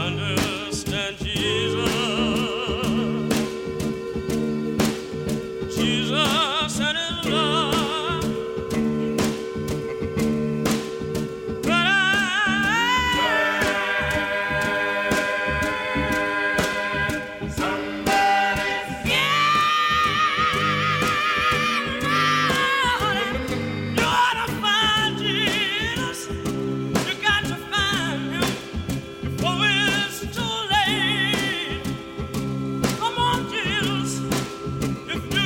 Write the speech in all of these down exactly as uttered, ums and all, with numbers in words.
understand Jesus. Jesus and his love. But I, somebody, yeah, you ought to find Jesus. You got to find him before it's too late. Come on, Jesus, if you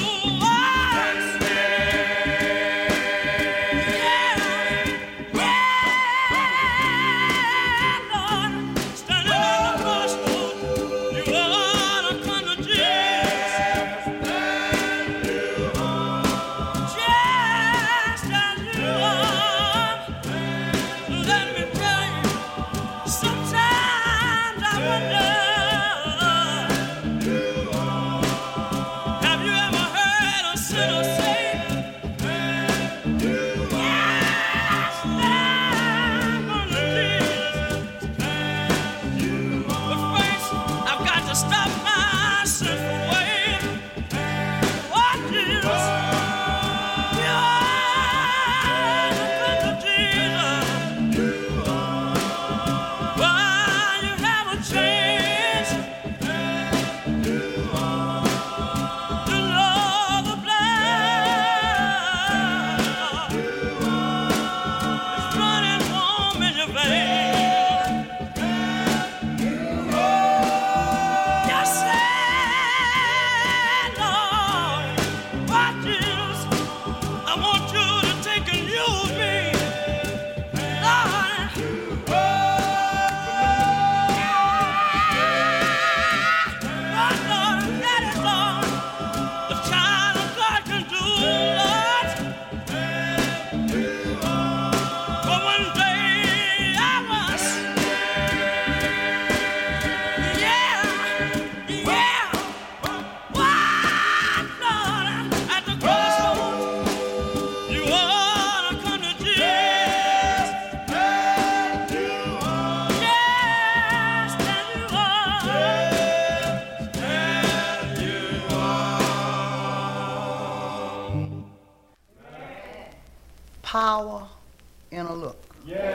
power in a look.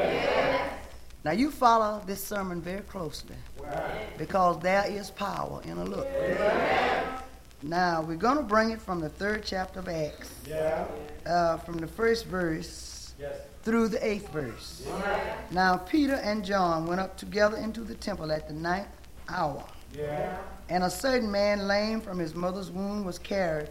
Yes. Now you follow this sermon very closely, because there is power in a look. Yes. Now we're going to bring it from the third chapter of Acts, Yeah. uh, from the first verse Yes. through the eighth verse. Yeah. Now Peter and John went up together into the temple at the ninth hour, Yeah. and a certain man lame from his mother's womb was carried,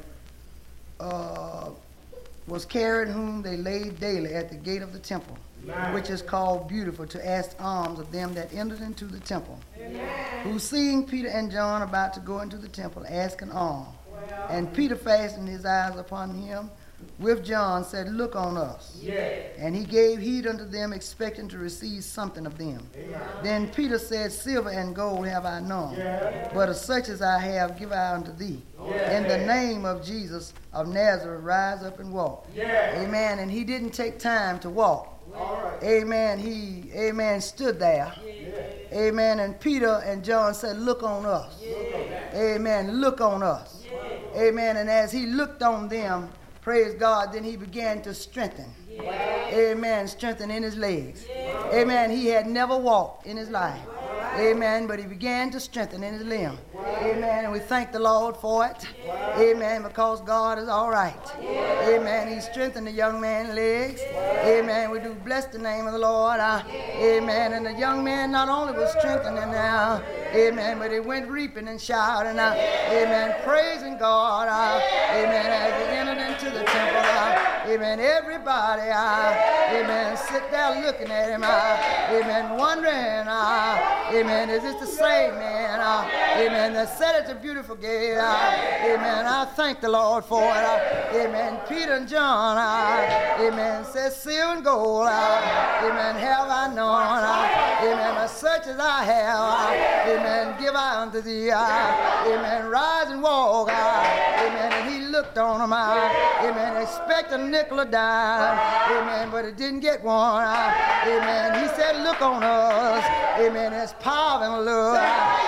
uh, was carried whom they laid daily at the gate of the temple, Amen. which is called Beautiful, to ask alms of them that entered into the temple. Amen. Who seeing Peter and John about to go into the temple, asked an alms. Well. And Peter fastened his eyes upon him with John, said, Look on us. Yes. And he gave heed unto them, expecting to receive something of them. Amen. Then Peter said, Silver and gold have I none, Yeah. but of such as I have give I unto thee. Yeah. In the name of Jesus of Nazareth, rise up and walk. Yeah. Amen. And he didn't take time to walk. All right. Amen. He, amen, stood there. Yeah. Amen. And Peter and John said, Look on us. Amen. Look on us. Amen. And as he looked on them, praise God, then he began to strengthen. Amen. Strengthen in his legs. Amen. He had never walked in his life. Amen. But he began to strengthen in his limb. Amen. And we thank the Lord for it. Amen. Because God is all right. Amen. He strengthened the young man's legs. Amen. We do bless the name of the Lord. Uh, amen. And the young man not only was strengthening now, amen, but he went reaping and shouting. Uh, amen. Praising God. Uh, amen. As he entered into the temple. Uh, amen. Everybody. Uh, amen. Sit there looking at him. Uh, amen. Wondering. Uh, amen. Is this the same man? Uh, amen. That said at the beautiful gate. Uh, amen. I thank the Lord for it. Uh, amen. Peter and John. Uh, amen. Says silver and gold. Uh, amen. Have I known. Uh, Amen. As such as I have, amen, give I unto thee. Amen. Rise and walk. Amen. And he looked on him. Amen. Expect a nickel or dime. Amen. But it didn't get one. Amen. He said, look on us. Amen. It's power and love.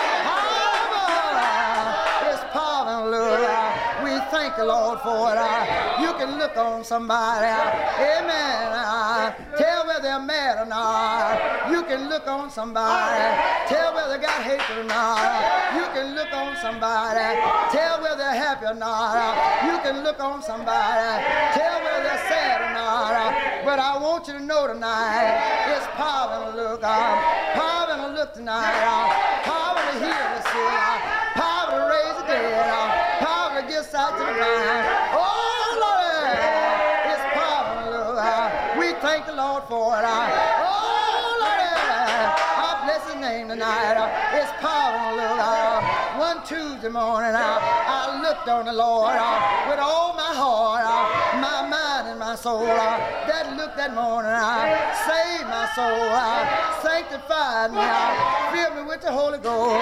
Power. It's power and love. We thank the Lord for it. You can look on somebody. Amen. Tell whether they're mad or not. You can look on somebody. Tell whether they got hatred or not. You can look on somebody. Tell whether they're happy or not. You can look on somebody. Tell whether they're sad or not. But I want you to know tonight, it's power and a look. Power and a look tonight. Power to heal the sick. Power to raise the dead. Power to get sight to the blind. Oh, Lord, it's power and a look. We thank the Lord for it. Oh, Lord, I bless his name tonight. It's power and a look. One Tuesday morning, I looked on the Lord with all my heart, my mind and my soul. That look that morning, saved my soul, sanctified me, filled me with the Holy Ghost.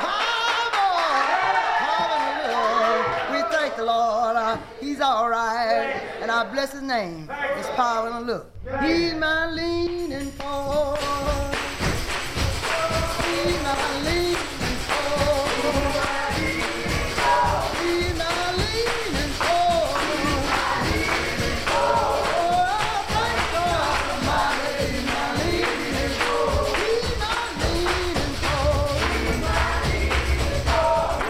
We thank the Lord. Uh, he's all right. And I bless his name. His power and a look. He's my leaning forward. He's my leaning forward. He's my leaning forward. Oh, thank God for my leaning, my leaning forward. He's my leaning forward. He's my leaning forward.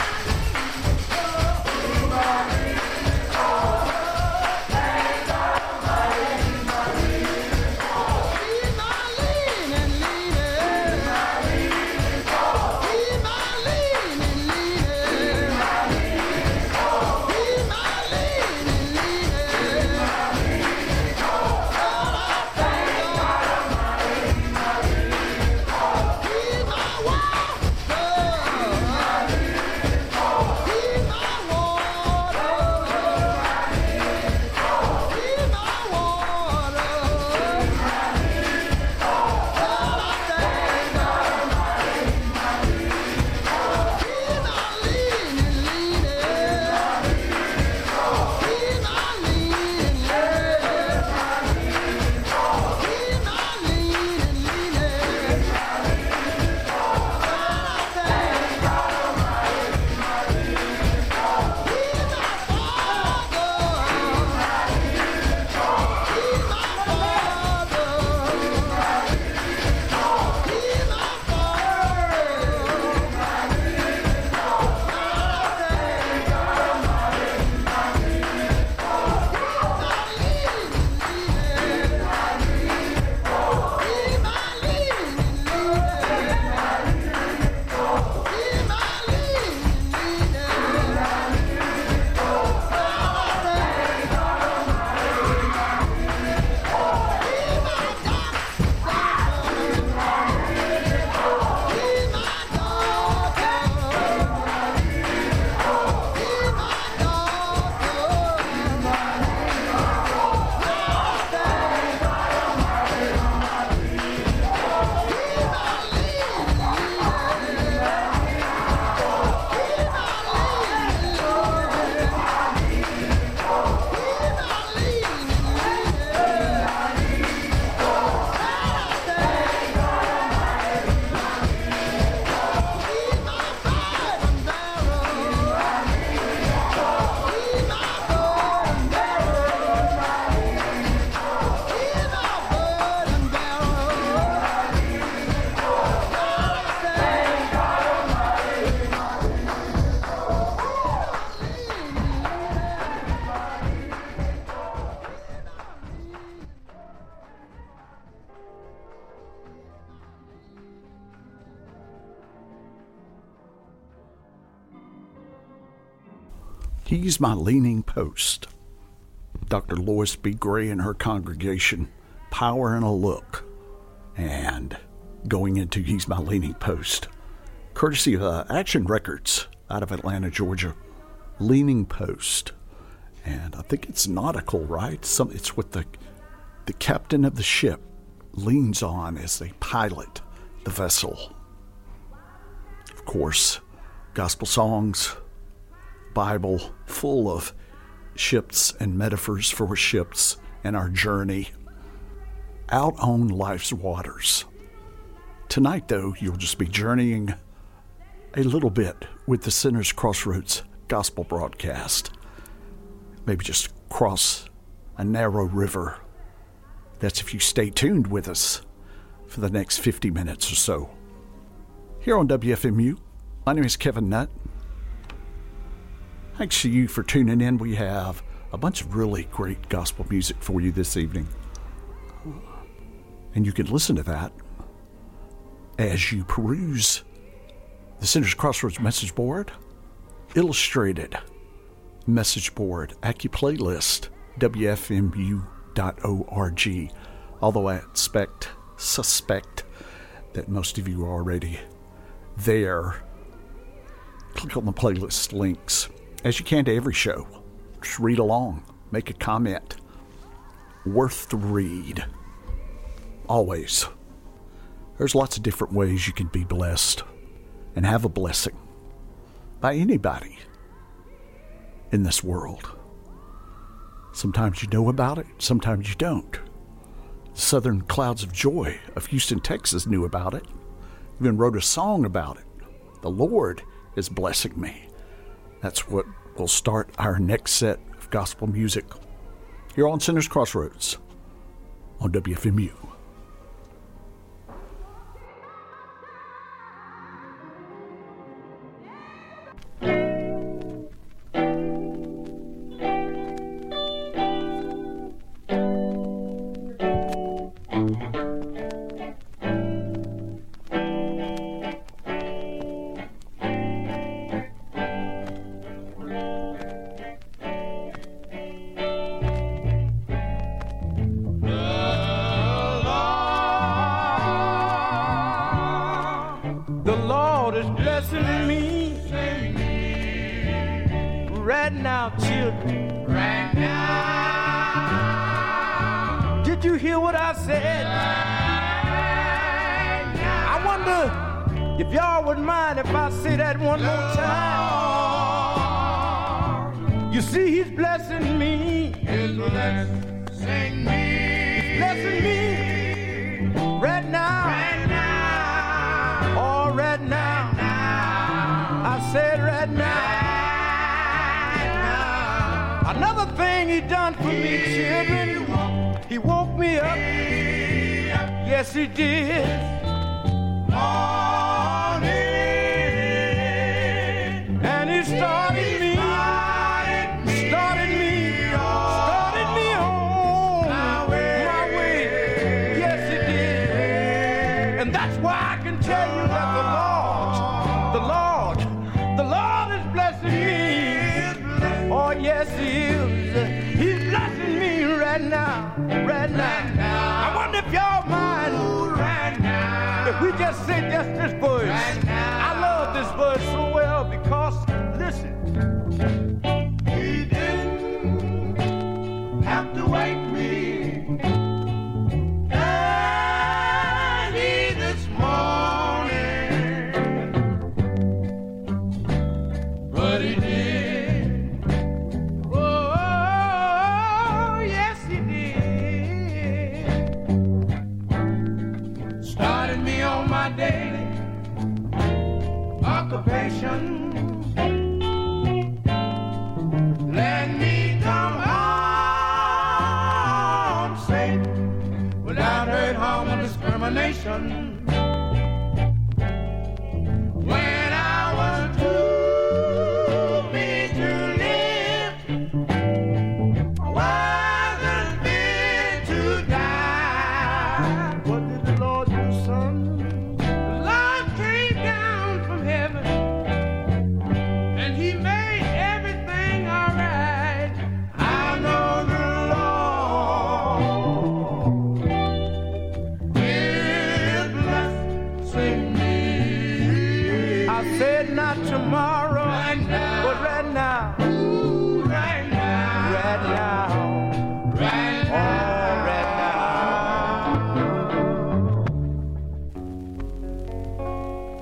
He's my leaning post. Doctor Lois B. Gray and her congregation, Power and a Look. And going into He's My Leaning Post, courtesy of uh, Action Records out of Atlanta, Georgia. Leaning Post. And I think it's nautical, right? Some, it's what the, the captain of the ship leans on as they pilot the vessel. Of course, gospel songs, Bible full of ships and metaphors for ships and our journey out on life's waters. Tonight, though, you'll just be journeying a little bit with the Sinners Crossroads gospel broadcast. Maybe just cross a narrow river. That's if you stay tuned with us for the next fifty minutes or so. Here on W F M U, my name is Kevin Nutt. Thanks to you for tuning in. We have a bunch of really great gospel music for you this evening. And you can listen to that as you peruse the Sinners Crossroads message board, illustrated message board, AccuPlaylist, W F M U dot org. Although I expect, suspect that most of you are already there. Click on the playlist links, as you can to every show. Just read along, make a comment. Worth the read. Always. There's lots of different ways you can be blessed and have a blessing by anybody in this world. Sometimes you know about it, sometimes you don't. The Southern Clouds of Joy of Houston, Texas knew about it, even wrote a song about it. The Lord is blessing me. That's what will start our next set of gospel music here on Sinners Crossroads on W F M U.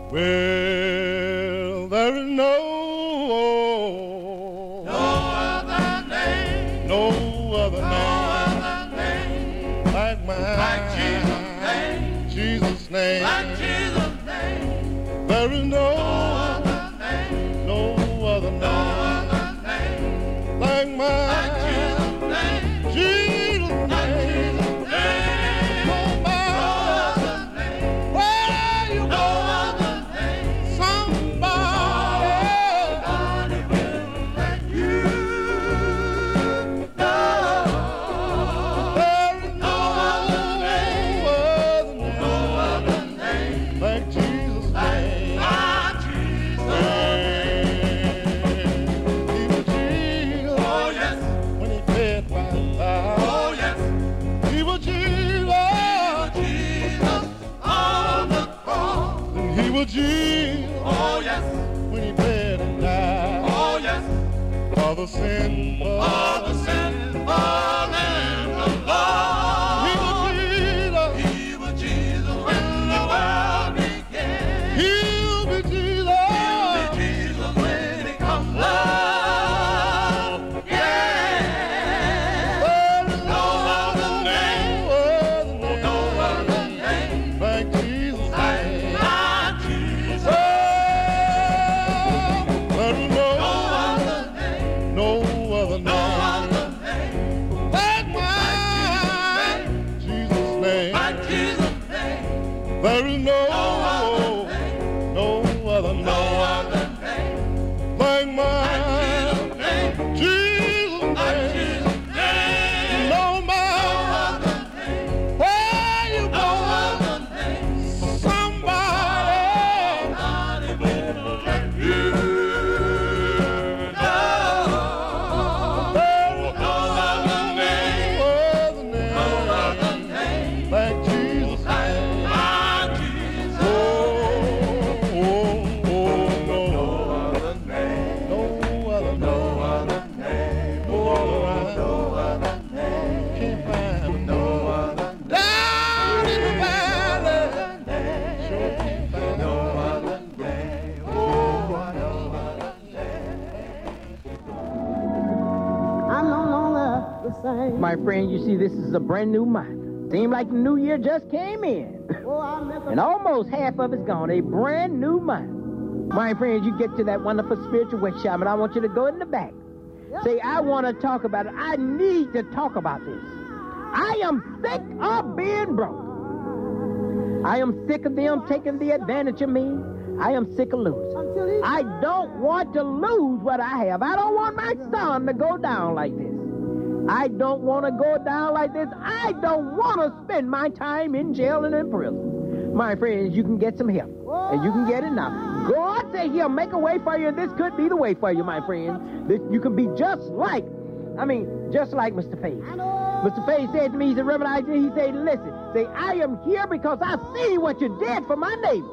Well, there is no, no other name, no other no name other name like mine, like Jesus' name, Jesus' name. like Jesus' name. There is no, No other name, no other no name other name like mine, like Jesus' name, Jesus' like name. Jesus' name. No No matter other name, where you no go, other name. somebody. Somebody will let you know. There is No other name, other no name other name like Jesus' like name. my Jesus' He was Jesus Oh yes, when he fed five thousand. oh yes, He was Jesus, Jesus on the cross. and he was Jesus Oh yes, when he bled and died oh yes, for the sin all of the sin fallen of Lord. He was Jesus. He was Jesus when the world began. He'll be Jesus. He'll be Jesus when it comes love. Yeah. There is No other name, no no other other name name like Jesus' like name. my Jesus. Oh, there is No no, other name, no other no name other name like mine, Jesus' name. like Jesus' name. There is no, No other name, no other no name other name like like mine, Jesus' name, Jesus' like name. Jesus' name. No No matter other name, where you no go, other name. somebody. Somebody will let you know. There is No other name, other no other name name like Jesus' like name. my Jesus. Oh, oh, oh, no, No other name, no other no name. other name, Oh, no other name, can't find no other down in the valley. Sure can't find no other name, oh, no other I'm no longer the same. My friend, you see, this is a brand new month. Seems like the new year just came in. Oh, I miss And almost half of it's gone. A brand new month. My friends, you get to that wonderful spiritual workshop, and I want you to go in the back. Say, I want to talk about it. I need to talk about this. I am sick of being broke. I am sick of them taking the advantage of me. I am sick of losing. until he I don't want to lose what I have. I don't want my son to go down like this. I don't want to go down like this. I don't want to spend my time in jail and in prison. My friends, you can get some help. And you can get it now. God said he'll make a way for you, and this could be the way for you, my friend. This, you can be just like, I mean, just like Mister Faith. Mister Faith said to me, he said, Reverend Isaac, he said, listen, say, I am here because I see what you did for my neighbor.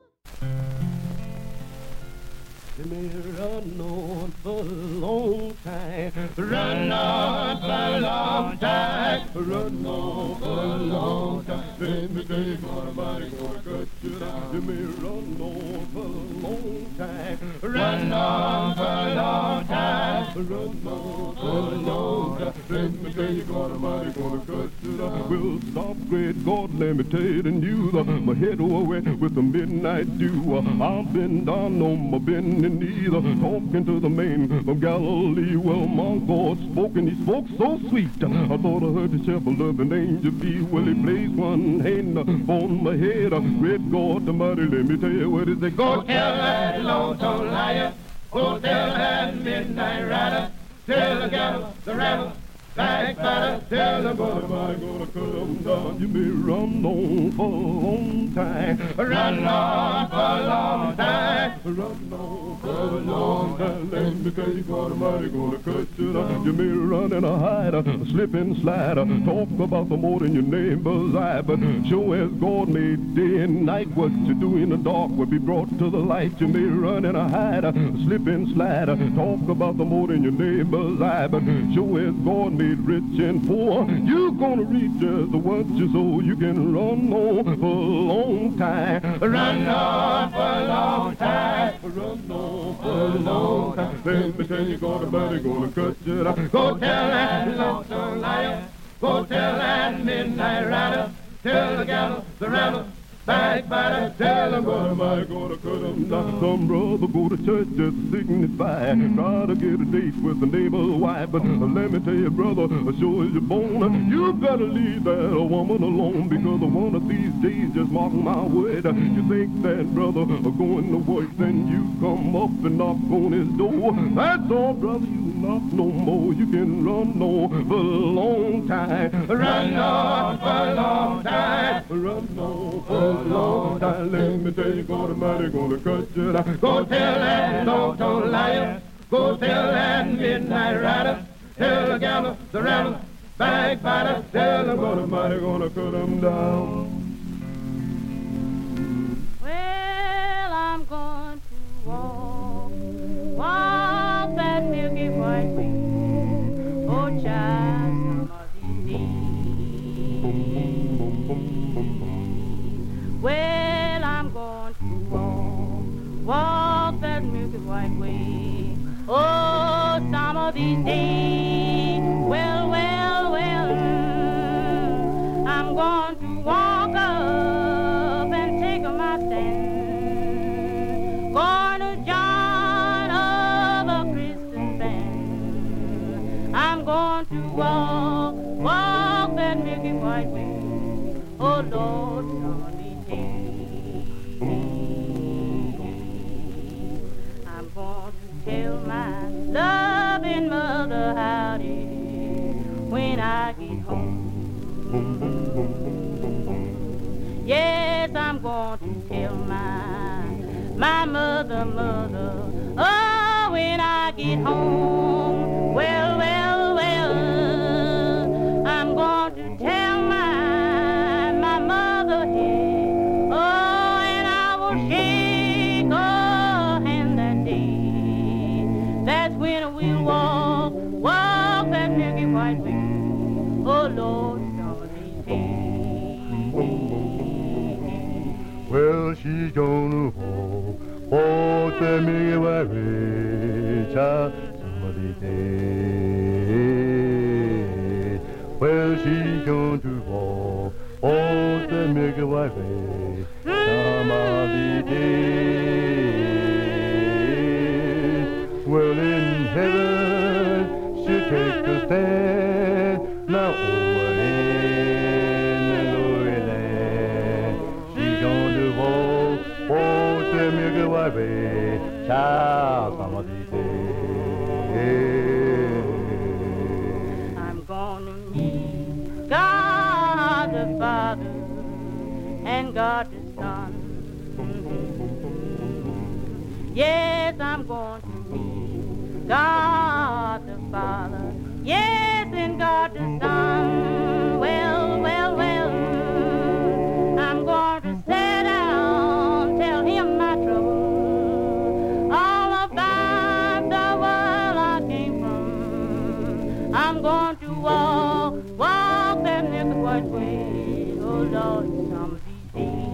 Let me run on for a long time. Run on for a long time. Run on for a long time. Let me tell you, God Almighty gonna cut you down. Let me run on for a long time. Run on for a long time. Run on for a long time. Let me tell you, God Almighty gonna cut you down. Well, stop, great God, let me tell you the news. Uh, my head over wet with the midnight dew. Uh, I've been down on my bending knees, uh, talking to the man of Galilee. Well, my God spoke, and he spoke so sweet. Uh, I thought I heard the shepherd of an angel be. Well, he placed one hand uh, on my head. Uh, great God Almighty, let me tell you what he said. Go Go tell that lonesome liar. Go tell that midnight rider. Tell the gal, the rebel, backbiter. Tell the God boy. Almighty gonna cut 'em down. You may run on for a long time. Run on for a long time. Run on for a long time. Let me tell you, God Almighty gonna cut you down. You may run and a hide, a slip and slide, a talk about the more than your neighbor's eye, but sure as God made day and night, what you do in the dark will be brought to the light. You may run and a hide, a slip and slide, a talk about the more than your neighbor's eye, but sure as God made rich and poor, you gonna reach just what you sow. You can run on for a long time. Run on for a run on for a long time. Let me tell you, God Almighty gonna cut you down. Go tell that lonesome liar. Go tell that midnight rider. Tell the gal, the rebel, backbiter. Tell him God Almighty gonna cut him down. Some brother go to church just to signify. Try to get a date with the neighbor's wife. But let me tell you, brother, sure as you're born, you better leave that woman alone. Because one of these days, just mark my word, you think that brother going to work, then you come up and knock on his door. That's all, brother, you not no more. You can run on for a long time. Run on for a long time. Run on for a long time. Let me tell you, God Almighty gonna cut you down. Go tell that lonesome liar. Go tell that midnight rider. Tell the gambler, the rebel, backbiter. Tell them God Almighty gonna cut them down. Well, I'm going to walk, walk that milky white way. Oh, child, some of these days. Well, I'm going to walk, walk that milky white way. Oh, some of these days. Well, well, well, I'm going to walk up and take my stand. Going to join of a Christian band. I'm going to walk, walk that milky white way. Oh, Lord, some of these days. I'm going to tell my loving mother howdy when I get home. Yes, I'm going to tell my, my mother, mother, oh, when I get home. Well, well, well, I'm going to tell my, my mother here, oh, and I will shake her hand that day. That's when we'll walk, walk that milky white way. Oh, Lord, some of these days. Well, she's gonna walk, walk that milky white way, child, some of these days. Well, she's going to walk, walk that milky white way, some of these days. Well, in heaven, she'll take a stand, now over in the glory land. She's going to walk, walk the milky white way, child, some of these days. I'm gonna meet God the Father and God the Son. Yes, I'm going to meet God the Father. Yes, and God the Son. Well, well, well, I'm going to sit down, tell him my trouble, all about the world I came from. I'm going to walk, walk that milky white way. Oh, Lord, some of these days.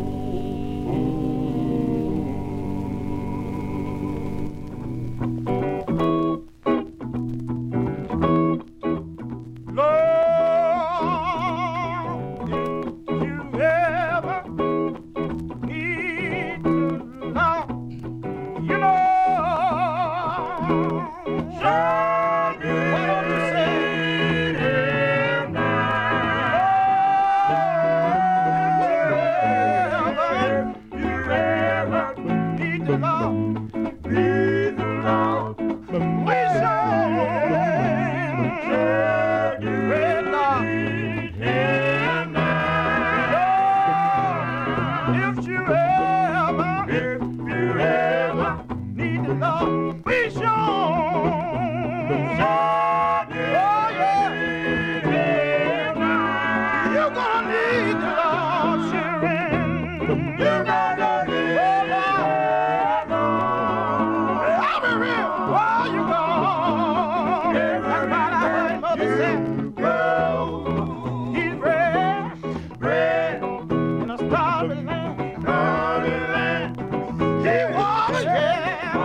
Yeah.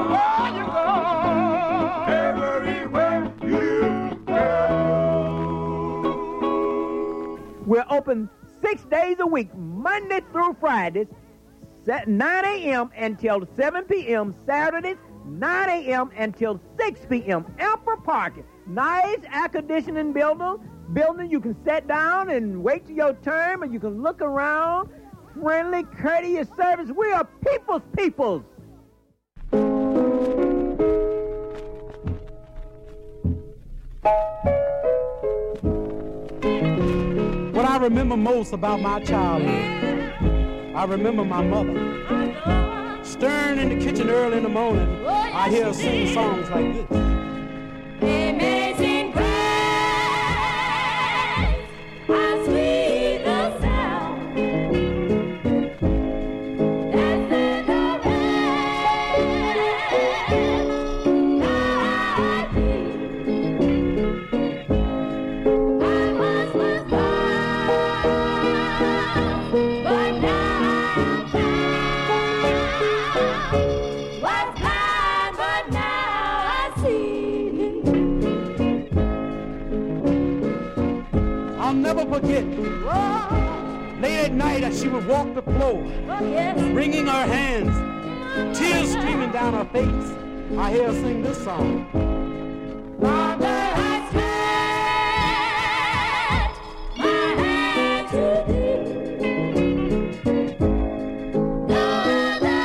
Oh, you go everywhere you go. We're open six days a week, Monday through Fridays, nine a.m. until seven p.m. Saturdays, nine a.m. until six p.m. Ample parking. Nice air-conditioning building. Building you can sit down and wait till your turn, or you can look around. Friendly, courteous service. We are people's peoples. What I remember most about my childhood, I remember my mother. Stirring in the kitchen early in the morning, I hear her sing songs like this. Amazing grace, how sweet the sound that set the wretch like me. I once was blind, but now I'm found. Was blind, but now I see. I'll never forget. Late at night, as she would walk the floor, wringing her hands, tears streaming down her face. I hear her sing this song. Father, I stretch my hand to thee. No other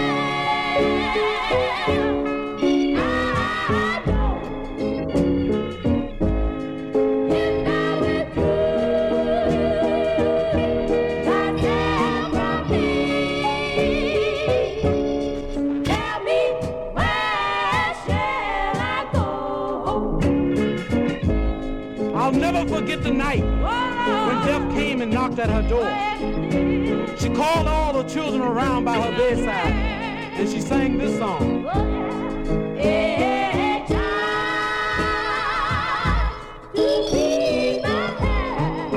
help I know. If I withdrew thyself from me, tell me, where shall I go? I'll never forget the night when death came and knocked at her door. She called all the children around by her bedside, and she sang this song. Hey, child, to keep my hand.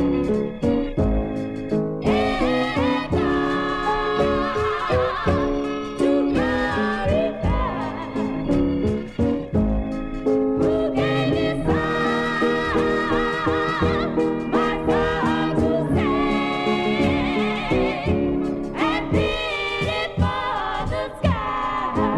Hey, child, to glorify. Who gave his son, my soul to sing, and bid it for the sky.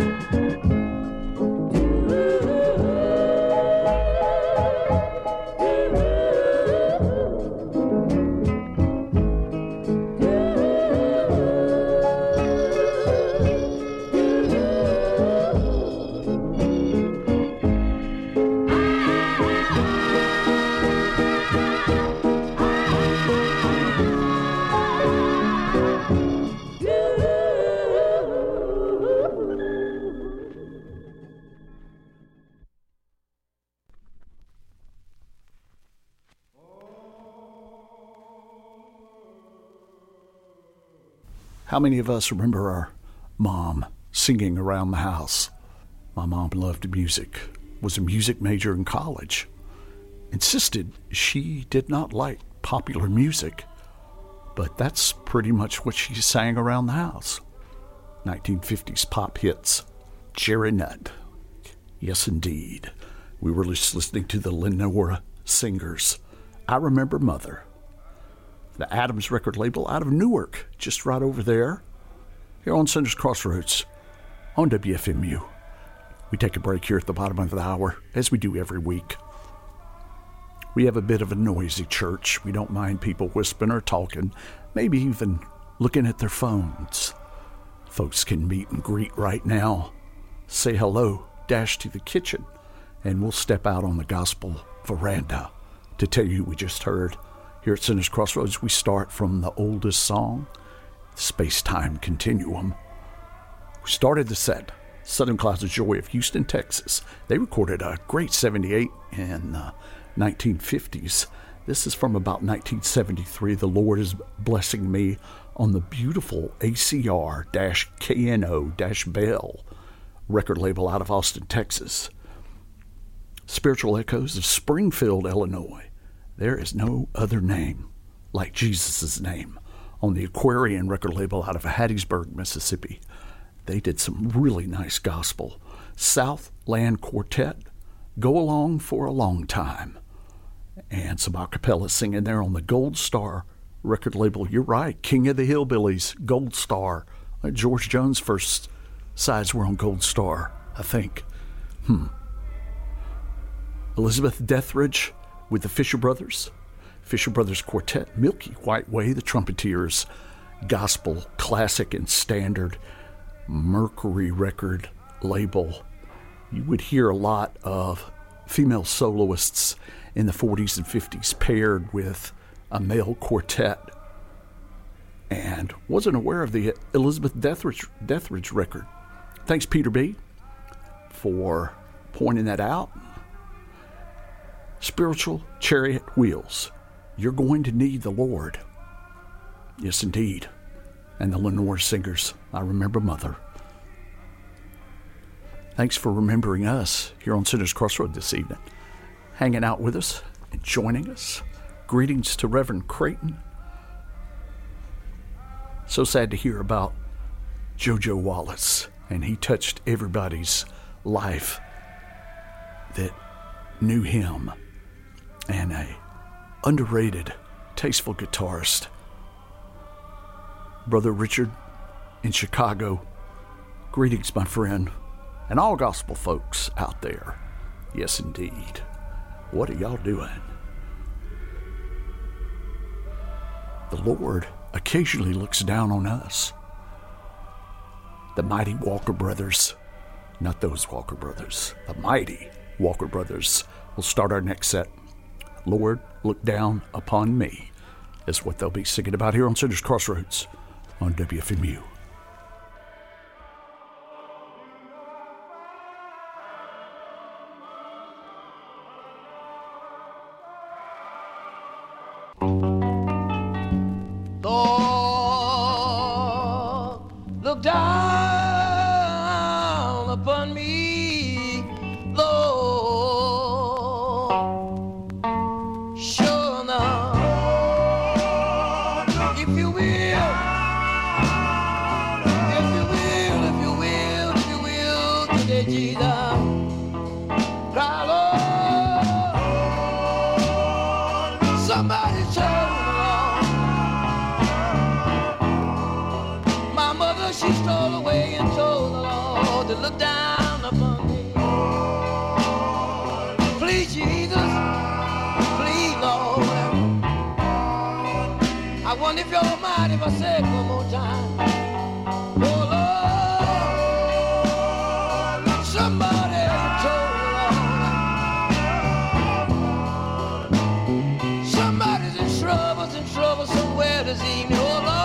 How many of us remember our mom singing around the house? My mom loved music, was a music major in college, insisted she did not like popular music, but that's pretty much what she sang around the house. nineteen fifties pop hits, Jerry Nutt. Yes, indeed. We were just listening to the Lenora Singers. I Remember Mother. The Adams record label out of Newark, just right over there, here on Center's Crossroads, on W F M U. We take a break here at the bottom of the hour, as we do every week. We have a bit of a noisy church. We don't mind people whispering or talking, maybe even looking at their phones. Folks can meet and greet right now. Say hello, dash to the kitchen, and we'll step out on the gospel veranda to tell you we just heard. Here at Center's Crossroads, we start from the oldest song, Space-Time Continuum. We started the set, Southern Clouds of Joy of Houston, Texas. They recorded a great seventy-eight in the nineteen fifties. This is from about nineteen seventy-three. The Lord is Blessing Me on the beautiful A C R K N O Bell record label out of Austin, Texas. Spiritual Echoes of Springfield, Illinois. There is no other name like Jesus' name on the Aquarian record label out of Hattiesburg, Mississippi. They did some really nice gospel. Southland Quartet, Go Along for a Long Time. And some a cappella singing there on the Gold Star record label. You're right, King of the Hillbillies, Gold Star. Uh, George Jones' first sides were on Gold Star, I think. Hmm. Elizabeth Dethridge with the Fisher Brothers. Fisher Brothers Quartet, Milky White Way, the Trumpeteers, gospel, classic and standard, Mercury record label. You would hear a lot of female soloists in the forties and fifties paired with a male quartet. And wasn't aware of the Elizabeth Dethridge, Dethridge record. Thanks, Peter B., for pointing that out. Spiritual Chariot Wheels. You're going to need the Lord. Yes, indeed. And the Lenore Singers. I remember Mother. Thanks for remembering us here on Sinner's Crossroad this evening. Hanging out with us and joining us. Greetings to Reverend Creighton. So sad to hear about JoJo Wallace. And he touched everybody's life that knew him. And a underrated, tasteful guitarist. Brother Richard in Chicago. Greetings, my friend. And all gospel folks out there. Yes, indeed. What are y'all doing? The Lord occasionally looks down on us. The mighty Walker Brothers, not those Walker Brothers, the mighty Walker Brothers will start our next set. Lord, look down upon me is what they'll be singing about here on Sinner's Crossroads on W F M U. Lord, look down upon me, Lord. Sure enough, if you will, if you will, if you will, if you will, today, Jesus, cry, Lord. Somebody tell she stole away and told the Lord to look down upon me. Please, Jesus, please, Lord. I wonder if you're almighty if I say it one more time. Oh, Lord, somebody told the Lord. Somebody's in trouble, in trouble somewhere this evening. Oh, Lord.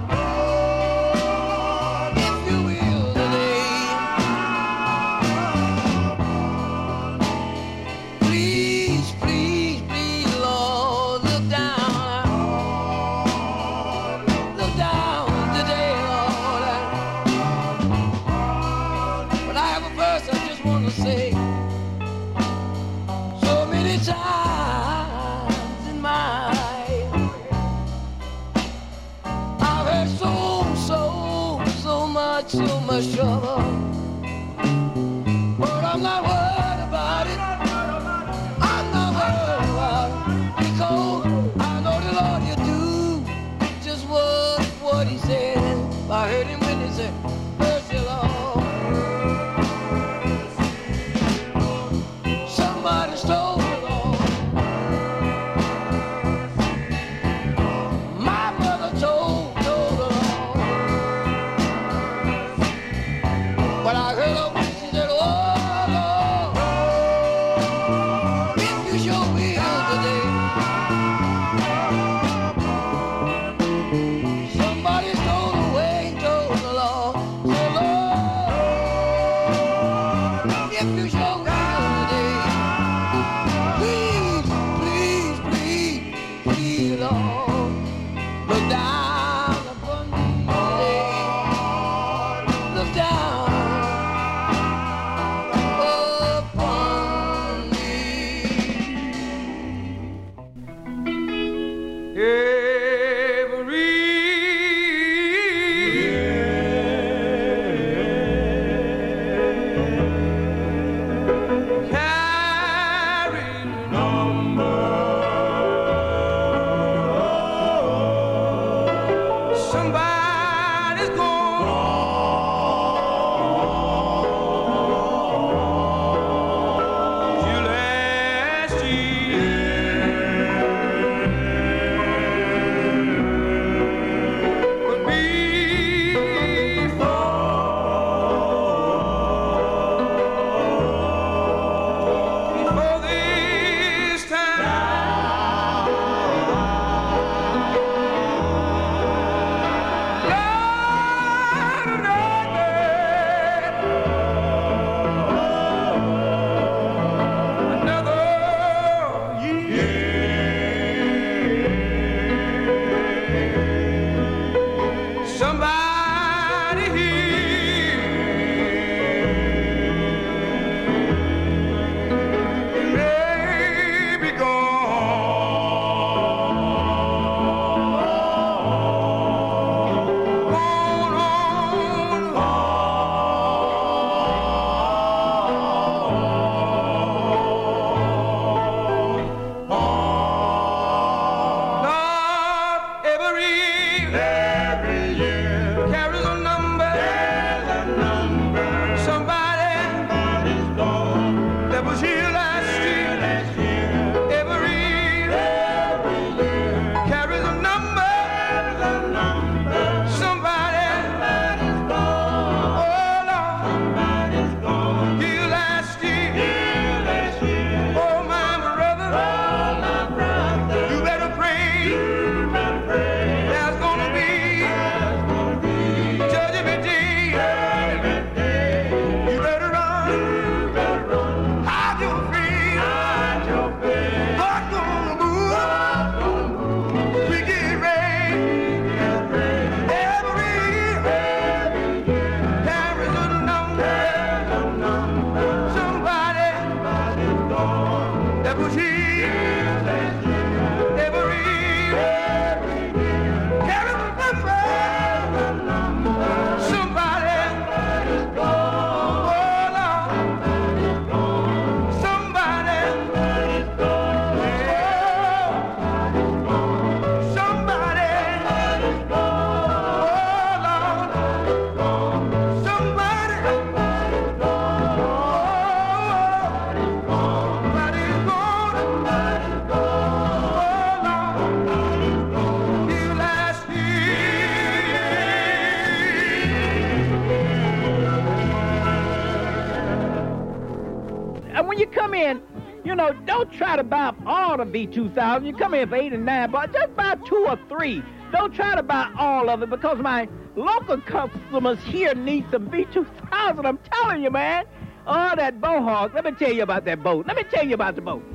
So much trouble, but I'm not worried about it. I'm not worried about it because I know the Lord will do just what what He said. I heard Him when He said, "Mercy, Lord." Somebody stole the Lord. My mother told told the Lord. But I heard her when she said, "Oh, Lord, if you show me today." Somebody stole away and told the Lord, "Say, Lord, if you show me today, please, please, please, please, Lord, look down upon me today. Look down. and when you come in, you know, don't try to buy all the V two thousand. You come in for eight and nine, but just buy two or three. Don't try to buy all of it because my local customers here need some V two thousand. I'm telling you, man. Oh, that Bohawk. Let me tell you about that boat. Let me tell you about the boat.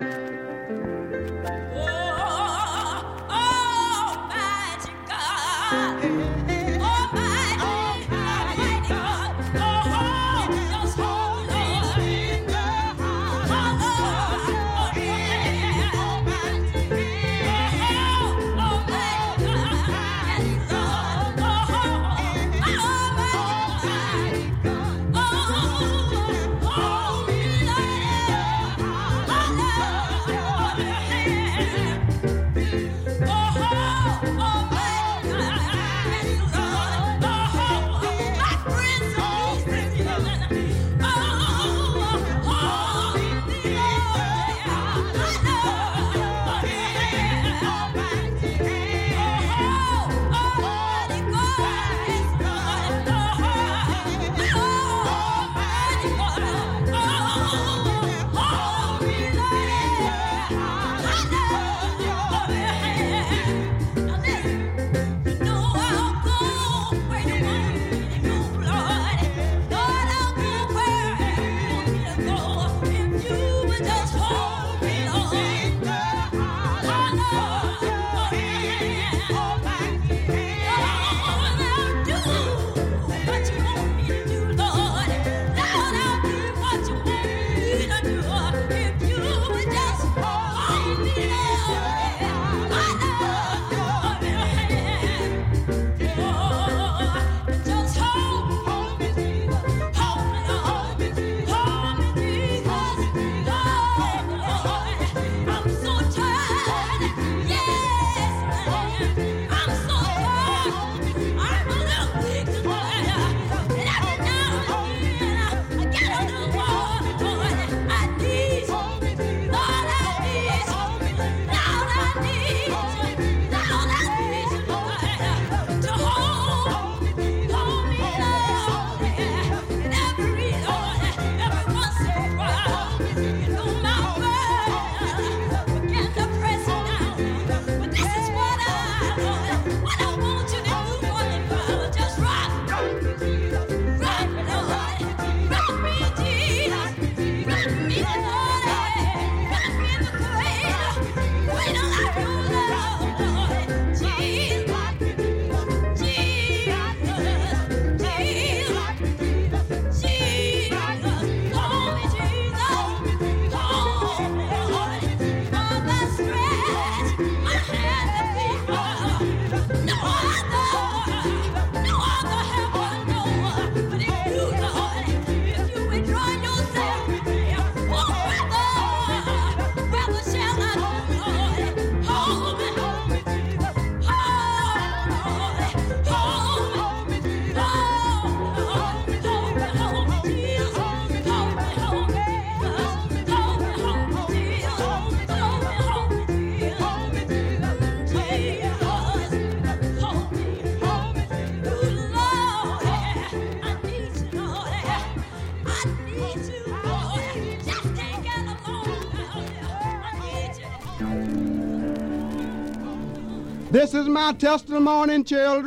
This is my testimony,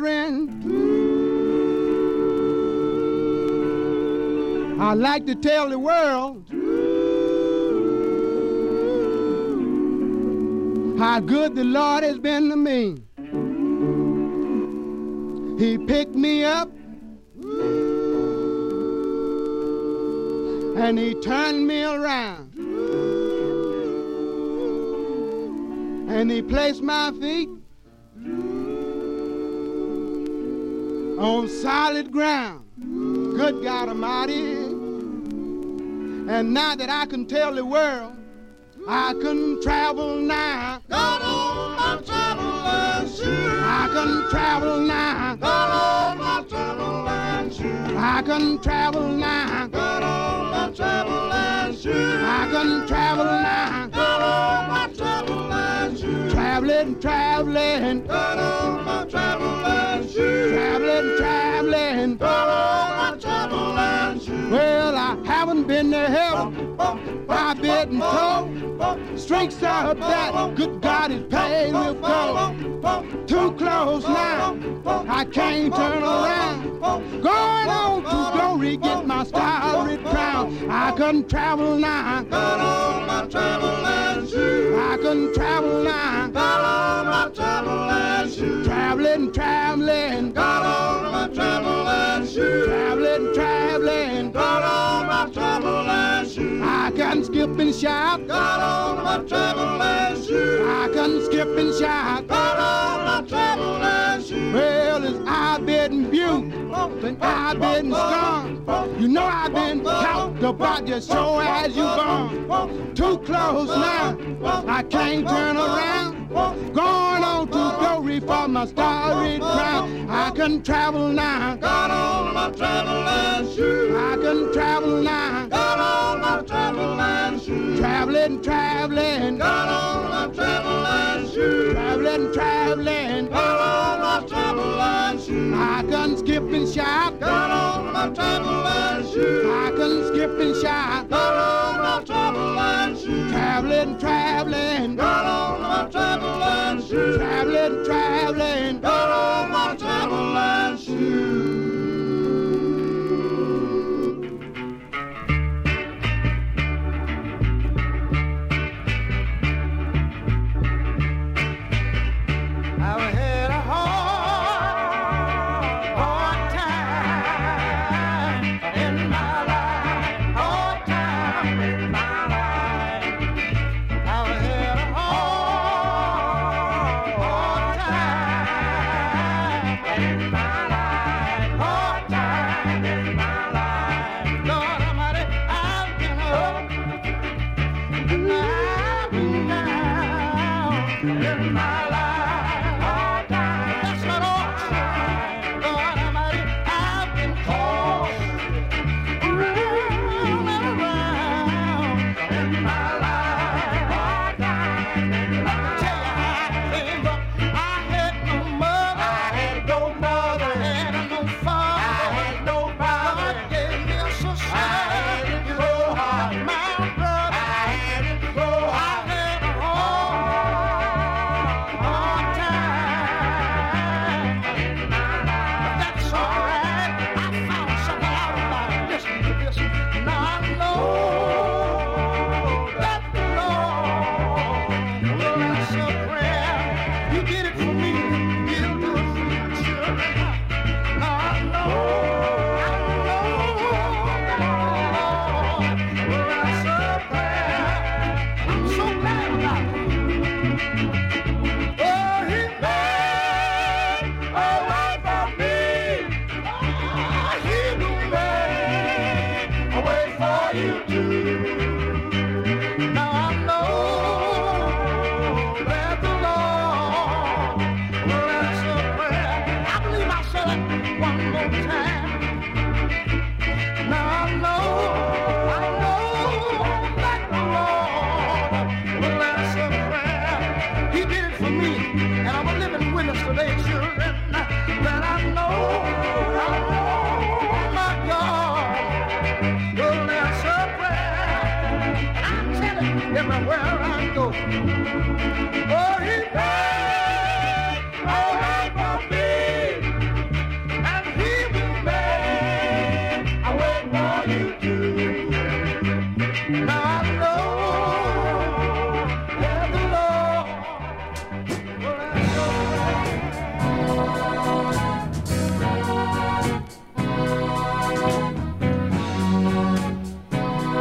children. I'd like to tell the world how good the Lord has been to me. He picked me up and he turned me around and he placed my feet on solid ground. Good God Almighty. And now that I can tell the world, I can travel now. God on my traveling shoes. I can travel now. God on my traveling shoes. I can travel now. God on my traveling shoes. I can travel now. God on my traveling shoes. Traveling, traveling. God on my traveling shoes. Traveling, traveling. God on my traveling shoes. Well, I haven't done been to heaven. I've been told streets of that good God is paved with gold. Too close now, I can't turn around. Going on to glory, get my starry crown. I couldn't travel now. Got on my traveling shoes. I couldn't travel now. Got on my traveling shoes. Traveling, traveling. Got on my traveling shoes. Traveling, traveling. Got on my traveling shoes. I can skip and shout. Got on my traveling shoes. I can skip and shout. Got on my traveling shoes. Well, as I've been viewed, and I've been scorned. You know I've been talked about just so as you born. Too close now, I can't turn around. Going on to glory for my starry crown. I can travel now. Got on my traveling shoes. I can travel now. Got on my traveling shoes. Traveling, traveling. Got on my traveling shoes. Traveling, traveling. Got on my traveling shoes. I can skip and shout. Got on my traveling shoes. I can skip and shout. Got on my traveling shoes. Traveling, traveling. Got on my traveling shoes. Traveling, traveling. Got on my traveling shoes.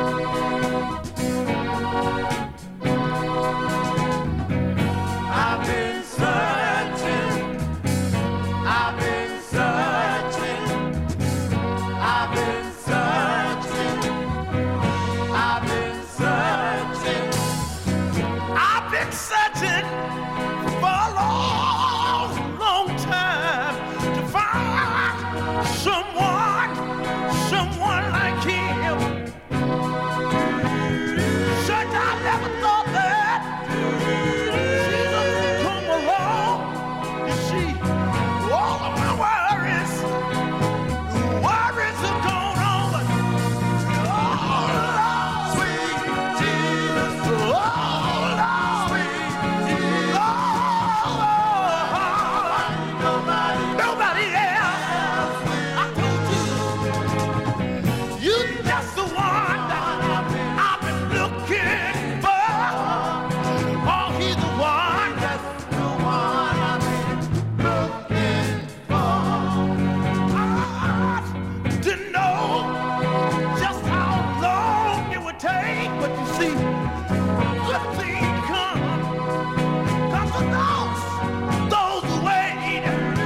I've been take, but you see, good things come. Come to those, those who wait.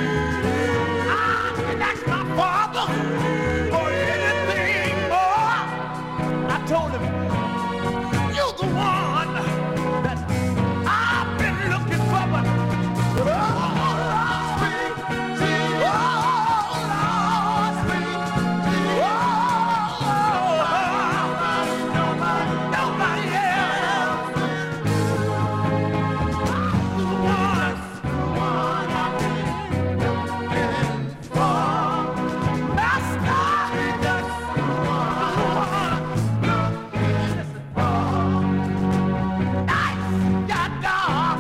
I can ask my Father for anything more. I told him, you're the one that I've been looking for, but oh, Lord, sweet Jesus. Oh, Lord, sweet Jesus. Oh, nobody, nobody else. The one, the one I've been looking for. Master, that's the one looking for. Nights got dark,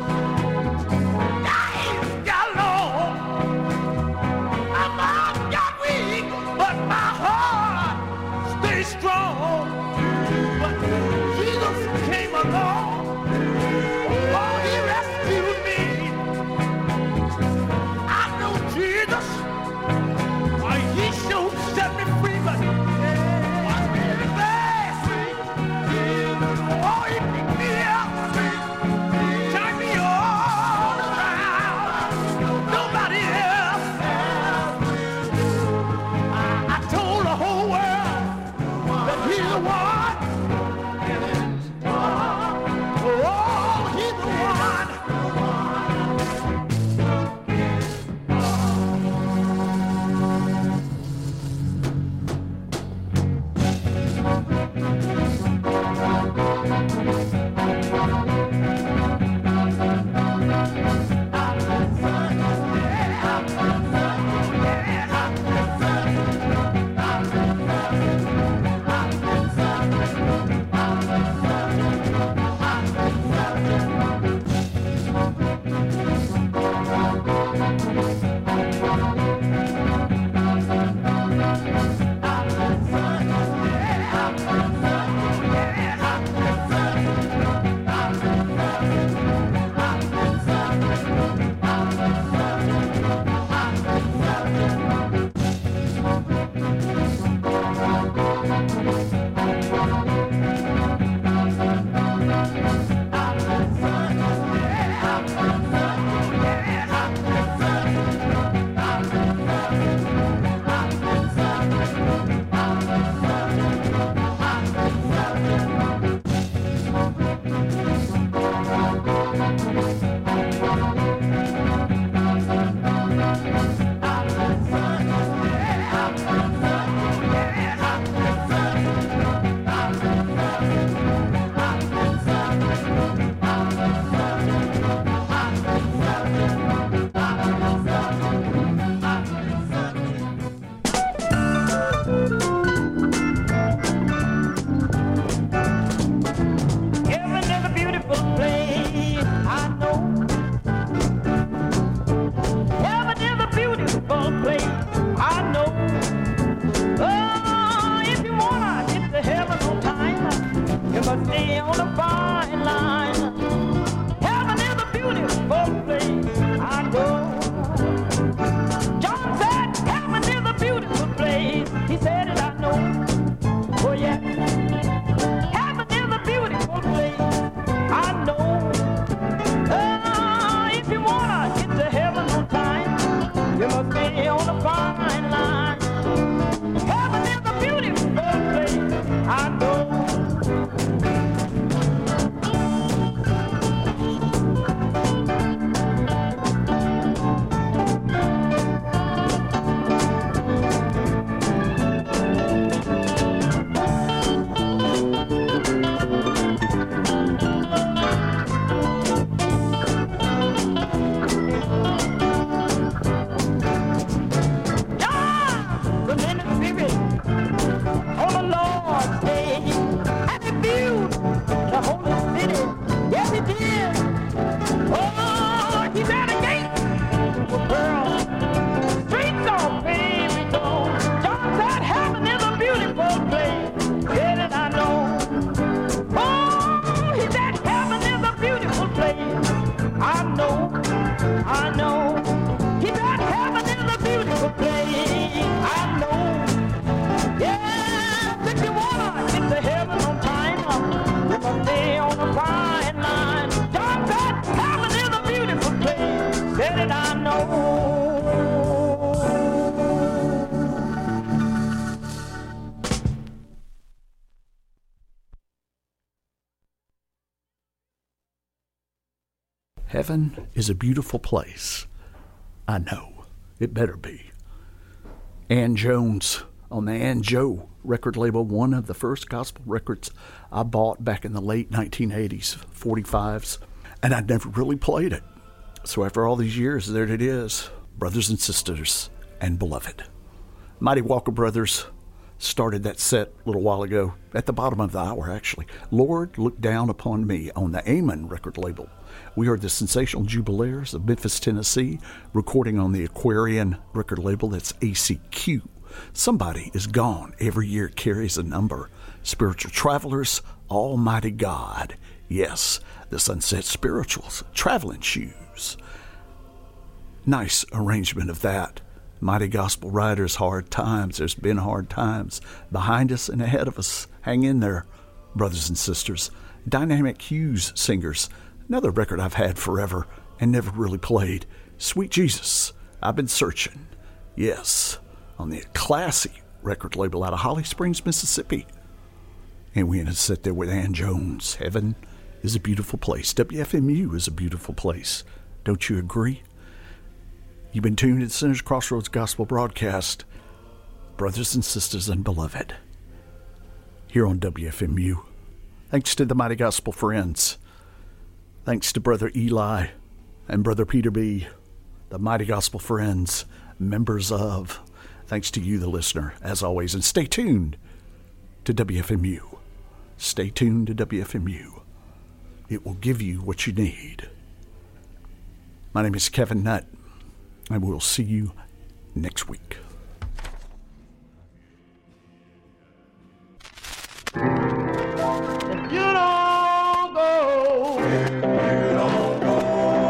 days got long. My mind got weak, but my heart stays strong. But Jesus came along, oh, he rescued me. I know Jesus, oh, he sure set me free, but I'm really glad. Oh, he picked me up, turned me all around. Nobody else. I, I told the whole world that he's the one. Oh, he's the one. Heaven is a beautiful place. I know. It better be. Ann Jones on the Ann Joe record label, one of the first gospel records I bought back in the late nineteen eighties, forty-fives, and I'd never really played it. So after all these years, there it is, brothers and sisters and beloved. Mighty Walker Brothers started that set a little while ago, at the bottom of the hour, actually. Lord, Look Down Upon Me on the Amen record label. We are the Sensational Jubilaires of Memphis, Tennessee, recording on the Aquarian record label. That's A C Q. Somebody is Gone. Every year carries a number. Spiritual Travelers, Almighty God. Yes, the Sunset Spirituals, Traveling Shoes. Nice arrangement of that. Mighty Gospel Riders, Hard Times. There's been hard times behind us and ahead of us. Hang in there, brothers and sisters. Dynamic Hughes Singers, another record I've had forever and never really played. Sweet Jesus, I've Been Searching. Yes, on the classy record label out of Holly Springs, Mississippi. And we had to sit there with Ann Jones. Heaven is a beautiful place. W F M U is a beautiful place. Don't you agree? You've been tuned to the Sinners Crossroads Gospel Broadcast, brothers and sisters and beloved, here on W F M U. Thanks to the Mighty Gospel Friends. Thanks to Brother Eli and Brother Peter B., the Mighty Gospel Friends, members of. Thanks to you, the listener, as always. And stay tuned to W F M U. Stay tuned to W F M U. It will give you what you need. My name is Kevin Nutt, and we'll see you next week. If you don't go, you don't go.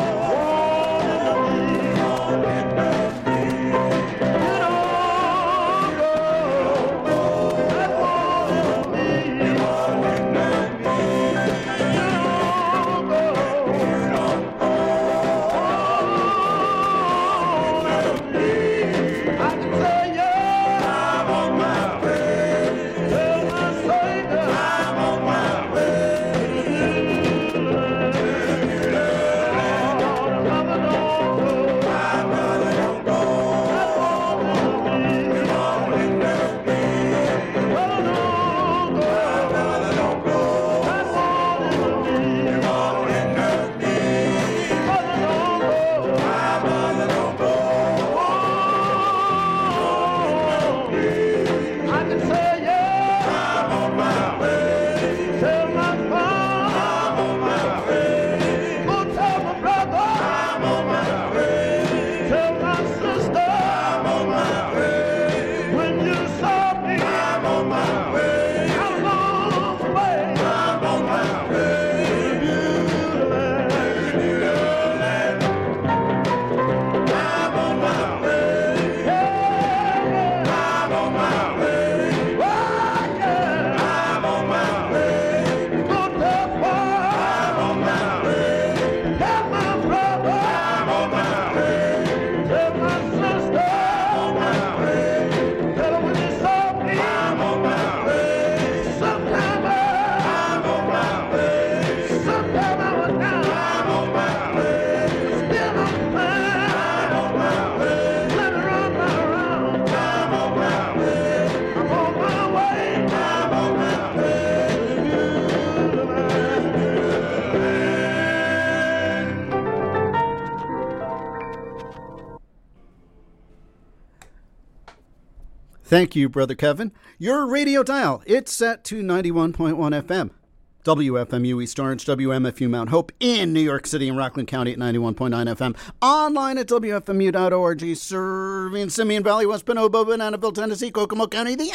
Thank you, Brother Kevin. Your radio dial, it's set to ninety-one point one F M. W F M U East Orange, W M F U Mount Hope in New York City and Rockland County at ninety-one point nine F M. Online at W F M U dot org, serving Simeon Valley, West Bonobo, Bananaville, Tennessee, Kokomo County, the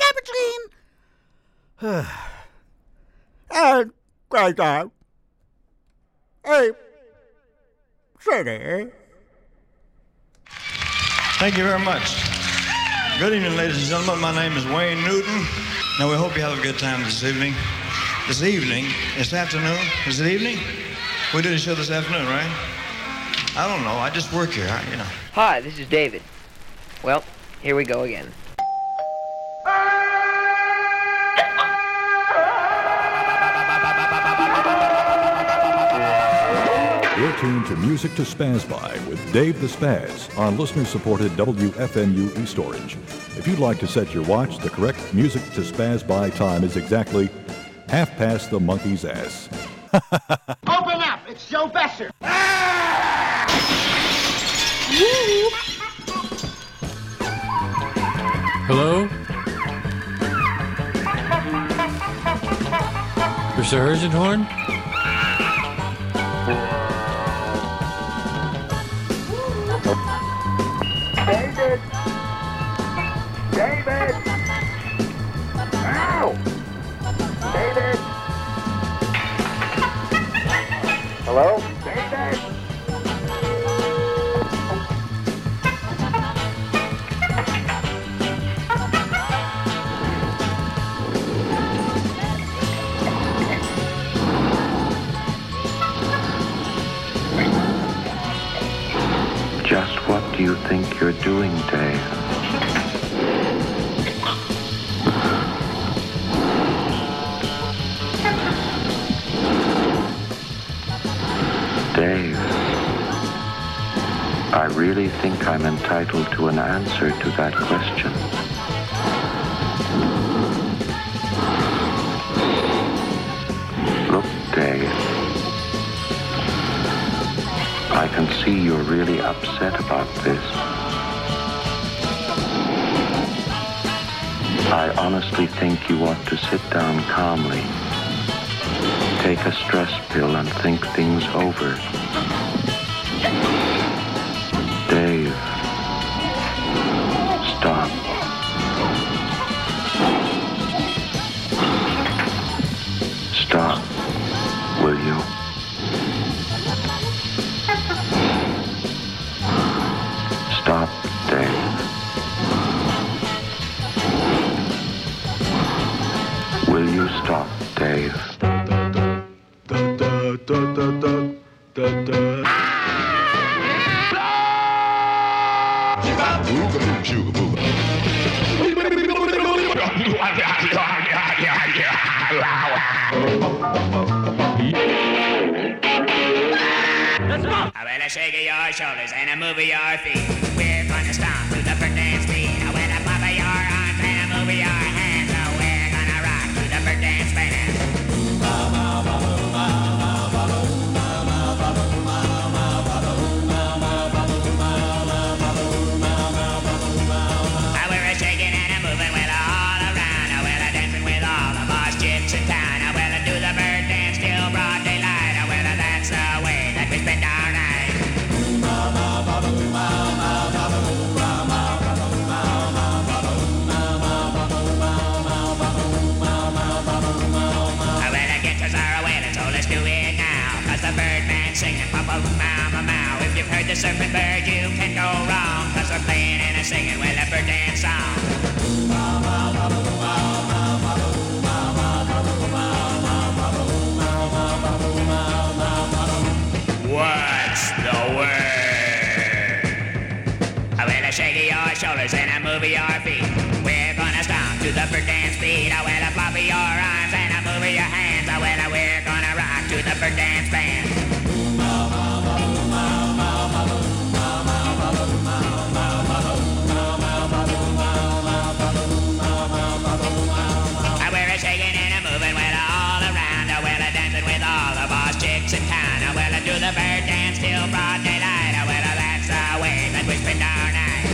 Anacappuccine. And great time. Hey, city. Thank you very much. Good evening, ladies and gentlemen. My name is Wayne Newton. Now, we hope you have a good time this evening. This evening? This afternoon? Is it evening? We did a show this afternoon, right? I don't know. I just work here, I, you know. Hi, this is David. Well, here we go again. You're tuned to Music to Spaz By with Dave the Spaz on listener-supported W F M U East Orange. If you'd like to set your watch, the correct Music to Spaz By time is exactly half past the monkey's ass. Open up! It's Joe Besser! Hello? Mister Herzenhorn? David! David! Ow! David! Hello? David! Just what do you think you're doing, Dave? Dave, I really think I'm entitled to an answer to that question. Look, Dave, I can see you're really upset about this. I honestly think you ought to sit down calmly, take a stress pill and think things over. Dave, stop. Stop, will you? Stop, Dave. Will you stop, Dave? I will shake your shoulders and I move your feet. We're gonna stomp to the bird dance beat. I will pop your arms and I move your hands. So we're gonna rock to the bird dance band. I will shaking and I'm moving with all around. I will dancing with all the boss chicks in town. I will do the bird dance till broad daylight. I will that's the way that we spend our night. Singing papa mama mow. If you've heard the surfing bird, you can go wrong. Cause we're playing and a singing with a bird dance song. What's the word? I will shake your shoulders and I move your feet. We're gonna stomp to the bird dance beat. I will flop your arms and I move your hands. I will, we're gonna rock to the bird dance band. I wear a shaking and a moving with all around. I will a dancing with all the boss chicks in town. I will do the bird dance till broad daylight. I will that's the way that we spend our night.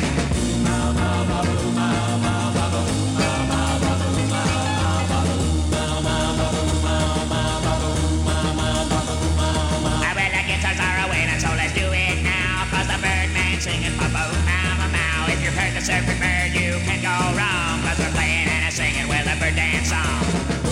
I will the guitars are away, so let's do it now. Cause the birdman singing papa mama mow. If you've heard the surfing bird, you can go wrong. Cause we're playing and a singing with a bird dance song.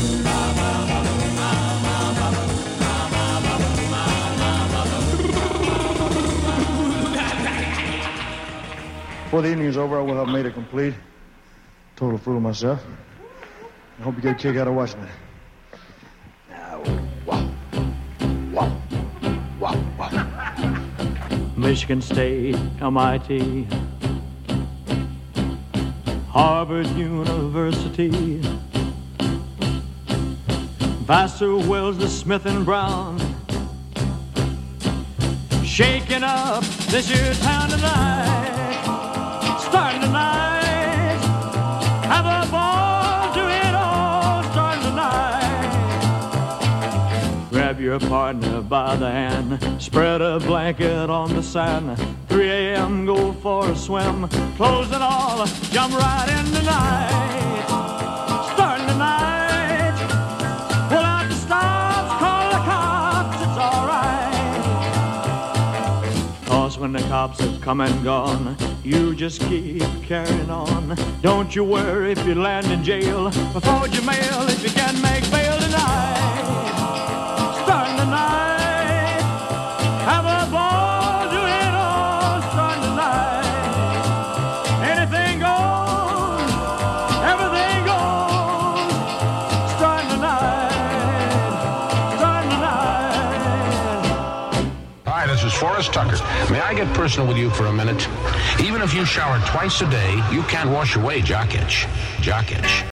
Before the evening is over, I will have made it complete. Total fool of myself. I hope you get a kick out of watching it. Michigan State, M I T, Harvard University, Vassar, Wellesley, Smith and Brown, shaking up this here town tonight. Starting tonight, have a ball, do it all. Starting tonight, grab your partner by the hand, spread a blanket on the sand. three a.m. go for a swim, clothes and all, jump right in tonight. Starting tonight, pull out the stops, call the cops, it's alright. Cause when the cops have come and gone, you just keep carrying on. Don't you worry if you land in jail, forward your mail if you can make bail tonight. Starting tonight, have a ball, do it all. Starting tonight, anything goes, everything goes. Starting tonight, starting tonight. Hi, this is Forrest Tucker. May I get personal with you for a minute? Even if you shower twice a day, you can't wash away jock itch. Jock itch.